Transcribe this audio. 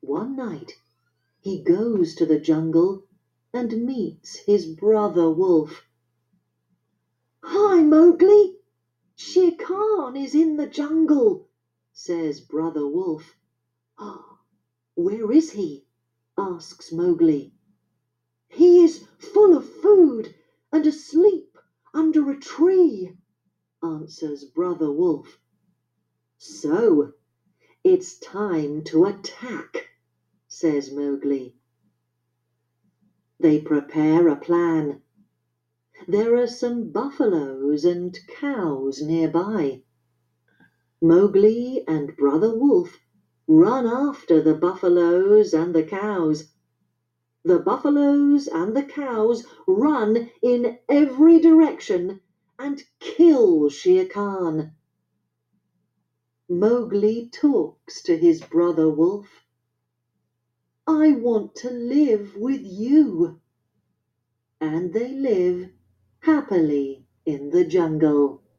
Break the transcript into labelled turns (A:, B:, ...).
A: One night he goes to the jungle and meets his brother wolf. "Hi, Mowgli! Shere Khan is in the jungle," says brother wolf. "Where is he?" asks Mowgli. "He is full of food and asleep under a tree," answers brother wolf. "So it's time to attack," says Mowgli. They prepare a plan. There are some buffaloes and cows nearby. Mowgli and brother wolf run after the buffaloes and the cows. The buffaloes and the cows run in every direction and kill Shere Khan. Mowgli talks to his brother wolf. "I want to live with you." And they live happily in the jungle.